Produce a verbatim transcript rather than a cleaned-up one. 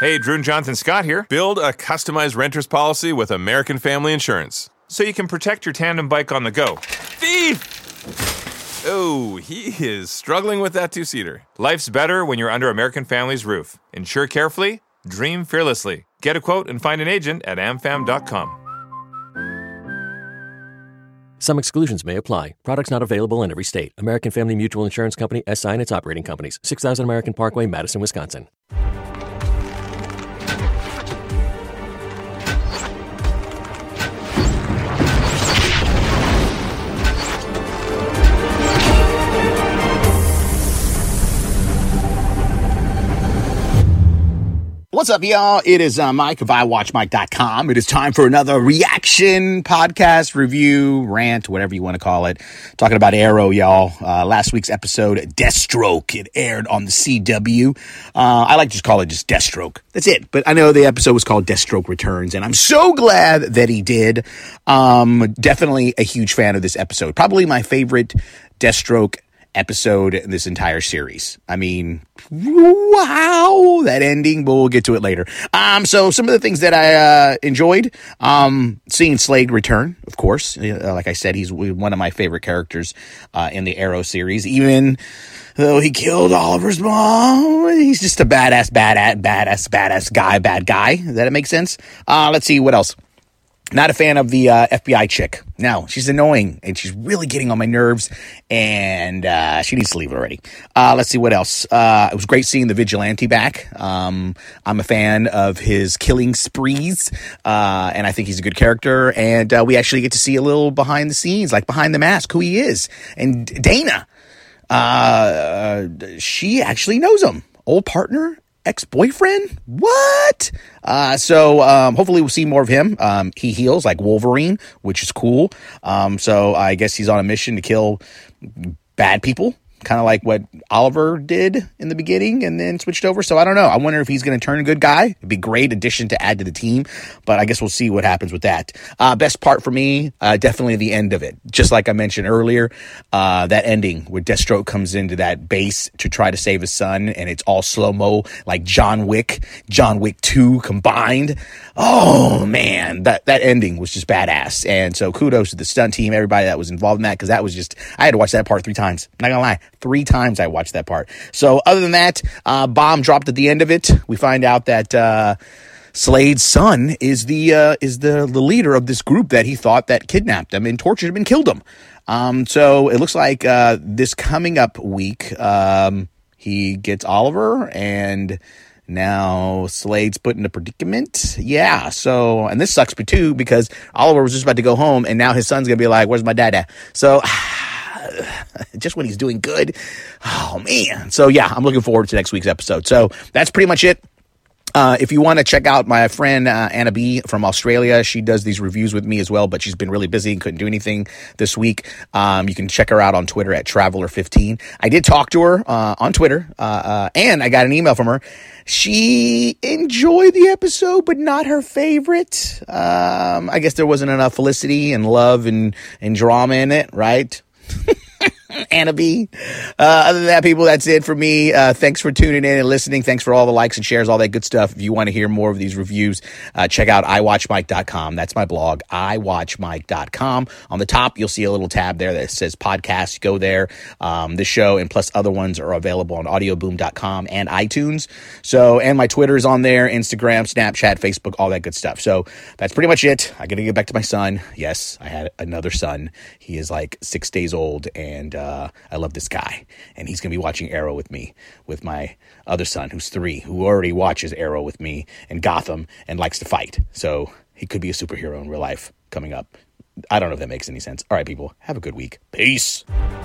Hey, Drew and Jonathan Scott here. Build a customized renter's policy with American Family Insurance so you can protect your tandem bike on the go. Thief! Oh, he is struggling with that two-seater. Life's better when you're under American Family's roof. Insure carefully, dream fearlessly. Get a quote and find an agent at am fam dot com. Some exclusions may apply. Products not available in every state. American Family Mutual Insurance Company, S I and its operating companies. six thousand American Parkway, Madison, Wisconsin. What's up, y'all? It is uh, Mike of i watch mike dot com. It is time for another reaction, podcast, review, rant, whatever you want to call it. Talking about Arrow, y'all. Uh, last week's episode, Deathstroke. It aired on the C W. Uh, I like to just call it just Deathstroke. That's it. But I know the episode was called Deathstroke Returns, and I'm so glad that he did. Um, definitely a huge fan of this episode. Probably my favorite Deathstroke episode in this entire series. I mean, wow, that ending, but we'll get to it later. Um, so some of the things that I uh, enjoyed, um, seeing Slade return, of course. Uh, like I said, he's one of my favorite characters uh, in the Arrow series. Even though he killed Oliver's mom, he's just a badass, badass, badass, badass guy, bad guy. Does that make sense? Uh, let's see, what else? Not a fan of the uh, F B I chick. No, she's annoying, and she's really getting on my nerves, and uh, she needs to leave already. Uh, let's see what else. Uh, it was great seeing the Vigilante back. Um, I'm a fan of his killing sprees, uh, and I think he's a good character, and uh, we actually get to see a little behind the scenes, like behind the mask, who he is. And Dana, uh, she actually knows him. Old partner? Ex-boyfriend? What? Uh, so, um, hopefully we'll see more of him. Um, he heals like Wolverine, which is cool. Um, so I guess he's on a mission to kill bad people, kind of like what Oliver did in the beginning and then switched over. So I don't know. I wonder if he's going to turn a good guy. It'd be a great addition to add to the team, but I guess we'll see what happens with that. Uh, best part for me, uh, definitely the end of it. Just like I mentioned earlier, uh, that ending where Deathstroke comes into that base to try to save his son, and it's all slow-mo, like John Wick, John Wick two combined. Oh, man, that, that ending was just badass. And so kudos to the stunt team, everybody that was involved in that, because that was just, I had to watch that part three times. I'm not gonna lie. Three times I watched that part. So other than that, uh, bomb dropped at the end of it. We find out that uh, Slade's son is the uh, is the, the leader of this group that he thought that kidnapped him and tortured him and killed him. Um, so it looks like uh, this coming up week, um, he gets Oliver, and now Slade's put in a predicament. Yeah, so, and this sucks too, because Oliver was just about to go home, and now his son's going to be like, where's my dad at? So, just when he's doing good. Oh, man. So, yeah, I'm looking forward to next week's episode. So, that's pretty much it. Uh, if you want to check out my friend uh, Anna B from Australia, she does these reviews with me as well, but she's been really busy and couldn't do anything this week. Um, you can check her out on Twitter at Traveler fifteen. I did talk to her uh, on Twitter, uh, uh, and I got an email from her. She enjoyed the episode, but not her favorite. Um, I guess there wasn't enough felicity and love and, and drama in it, right? Anna B. Uh, other than that, people, that's it for me. Uh, thanks for tuning in and listening. Thanks for all the likes and shares, all that good stuff. If you want to hear more of these reviews, uh, check out i watch mike dot com. That's my blog, i watch mike dot com. On the top, you'll see a little tab there that says podcast. Go there. Um, this show and plus other ones are available on audio boom dot com and iTunes. So, and my Twitter is on there, Instagram, Snapchat, Facebook, all that good stuff. So that's pretty much it. I got to get back to my son. Yes, I had another son. He is like six days old, and uh, Uh, I love this guy, and he's going to be watching Arrow with me, with my other son, who's three, who already watches Arrow with me and Gotham and likes to fight. So he could be a superhero in real life coming up. I don't know if that makes any sense. All right, people, have a good week. Peace.